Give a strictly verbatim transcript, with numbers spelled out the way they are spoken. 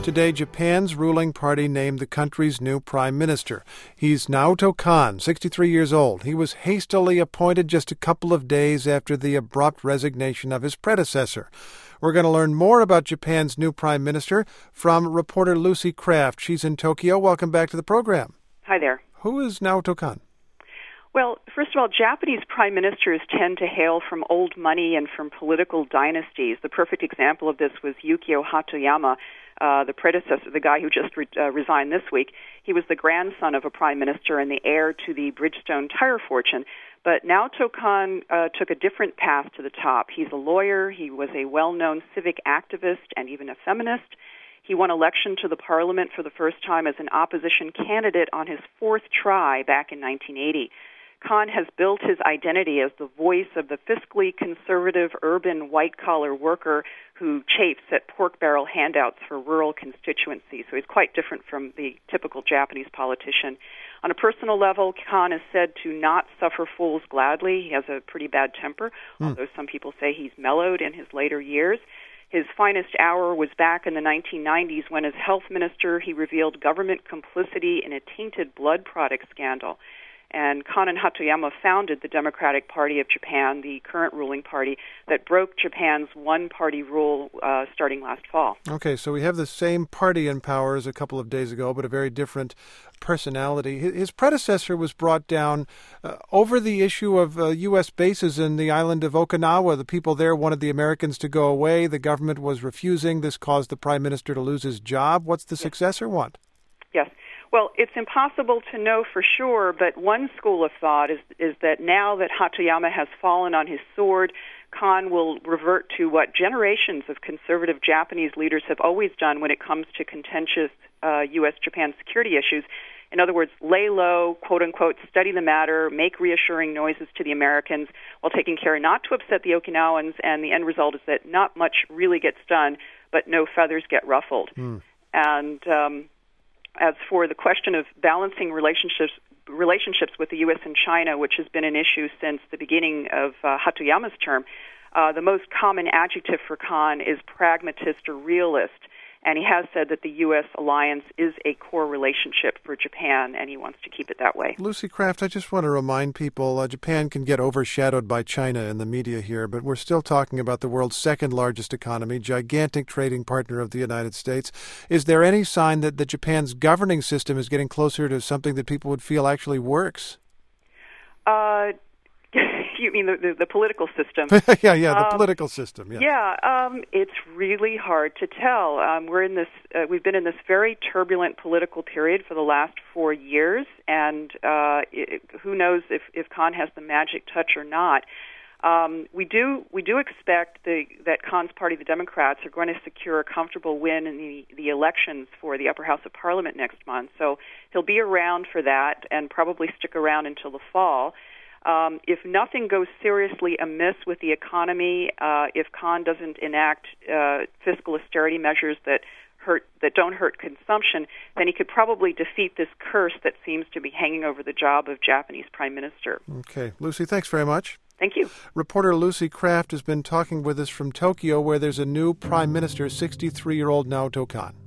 Today, Japan's ruling party named the country's new prime minister. He's Naoto Kan, sixty-three years old. He was hastily appointed just a couple of days after the abrupt resignation of his predecessor. We're going to learn more about Japan's new prime minister from reporter Lucy Kraft. She's in Tokyo. Welcome back to the program. Hi there. Who is Naoto Kan? Well, first of all, Japanese prime ministers tend to hail from old money and from political dynasties. The perfect example of this was Yukio Hatoyama, uh, the predecessor, the guy who just re- uh, resigned this week. He was the grandson of a prime minister and the heir to the Bridgestone tire fortune. But Naoto Kan uh, took a different path to the top. He's a lawyer. He was a well-known civic activist and even a feminist. He won election to the parliament for the first time as an opposition candidate on his fourth try back in nineteen eighty. Kan has built his identity as the voice of the fiscally conservative urban white-collar worker who chafes at pork barrel handouts for rural constituencies. So he's quite different from the typical Japanese politician. On a personal level, Kan is said to not suffer fools gladly. He has a pretty bad temper, mm. although some people say he's mellowed in his later years. His finest hour was back in the nineteen nineties when, as health minister, he revealed government complicity in a tainted blood product scandal. And Kan and Hatoyama founded the Democratic Party of Japan, the current ruling party, that broke Japan's one-party rule uh, starting last fall. Okay, so we have the same party in power as a couple of days ago, but a very different personality. His predecessor was brought down uh, over the issue of uh, U S bases in the island of Okinawa. The people there wanted the Americans to go away. The government was refusing. This caused the prime minister to lose his job. What's the yes. successor want? Yes. Well, it's impossible to know for sure, but one school of thought is is that now that Hatoyama has fallen on his sword, Kan will revert to what generations of conservative Japanese leaders have always done when it comes to contentious uh, U S Japan security issues. In other words, lay low, quote-unquote, study the matter, make reassuring noises to the Americans while taking care not to upset the Okinawans, and the end result is that not much really gets done, but no feathers get ruffled. Mm. And um, as for the question of balancing relationships relationships with the U S and China, which has been an issue since the beginning of uh, Hatoyama's term, uh, the most common adjective for Kan is pragmatist or realist. And he has said that the U S alliance is a core relationship for Japan, and he wants to keep it that way. Lucy Kraft, I just want to remind people, uh, Japan can get overshadowed by China in the media here, but we're still talking about the world's second largest economy, gigantic trading partner of the United States. Is there any sign that, that Japan's governing system is getting closer to something that people would feel actually works? Uh You mean the, the, the political system? yeah, yeah, the um, political system. Yeah, yeah. Um, it's really hard to tell. Um, we're in this. Uh, we've been in this very turbulent political period for the last four years, and uh, it, who knows if, if Kan has the magic touch or not. Um, we do we do expect the, that Kan's party, the Democrats, are going to secure a comfortable win in the, the elections for the upper house of parliament next month. So he'll be around for that and probably stick around until the fall. Um, if nothing goes seriously amiss with the economy, uh, if Kan doesn't enact uh, fiscal austerity measures that hurt that don't hurt consumption, then he could probably defeat this curse that seems to be hanging over the job of Japanese prime minister. Okay. Lucy, thanks very much. Thank you. Reporter Lucy Kraft has been talking with us from Tokyo, where there's a new prime minister, sixty-three-year-old Naoto Kan.